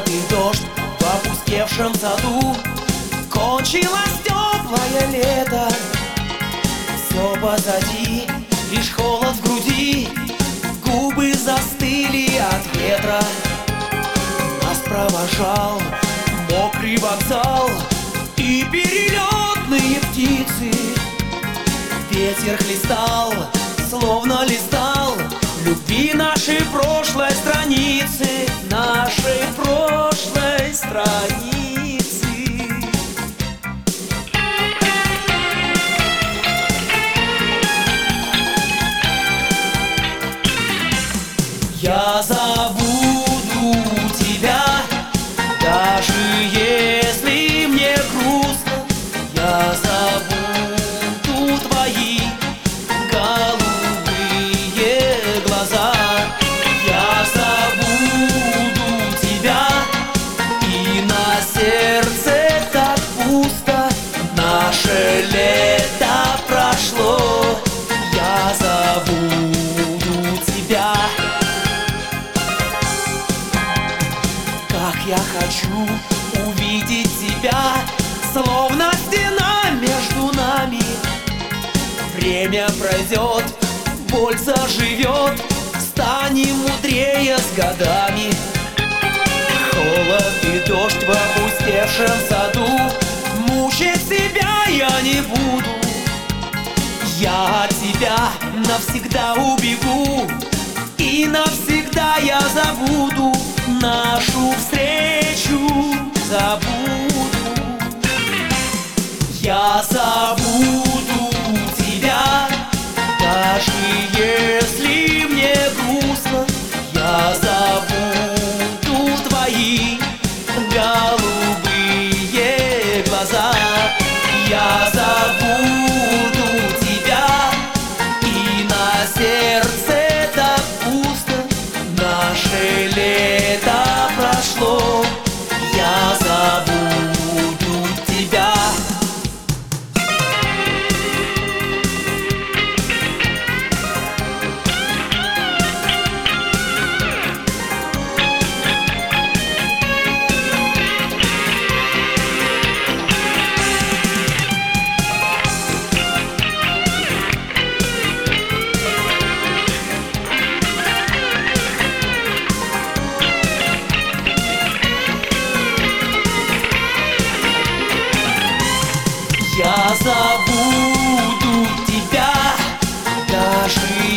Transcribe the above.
холод и дождь в опустевшем саду. Кончилось теплое лето, все позади, лишь холод в груди. Губы застыли от ветра, нас провожал мокрый вокзал и перелетные птицы. Ветер хлестал, словно листал любви нашей прошлой страницы, нашей прошлой страницы. Я забуду тебя, даже если мне грустно. Я забуду твои голубые глаза. Я забуду тебя, и на сердце так пусто. Наше лето прошло. Я забуду тебя. Как я хочу увидеть тебя, словно стена между нами. Время пройдет, боль заживет, станем мудрее с годами. Холод и дождь в опустевшем саду, мучить себя я не буду. Я от тебя навсегда убегу, и навсегда я забуду нашу встречу, забуду. Я забуду тебя, даже если мне грустно. Я забуду твои голубые глаза. Я забуду тебя, и на сердце так пусто. Наше лето прошло. Я забуду тебя. Я забуду тебя, даже